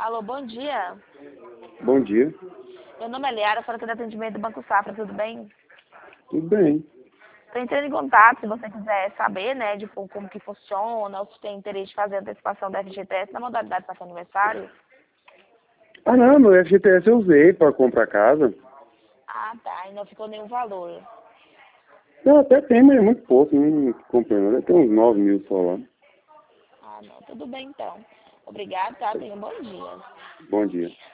Alô, bom dia. Bom dia. Meu nome é Liara, falo aqui do atendimento do Banco Safra, tudo bem? Tudo bem. Estou entrando em contato, se você quiser saber, né, de como que funciona, ou se tem interesse de fazer a antecipação da FGTS na modalidade para seu aniversário. Ah, não, meu FGTS eu usei para comprar casa. Ah, tá, e não ficou nenhum valor. Não, até tem, mas é muito pouco, não comprei não. Tem uns 9 mil só lá. Ah, não, tudo bem então. Obrigado, tá? Tenha um bom dia. Bom dia.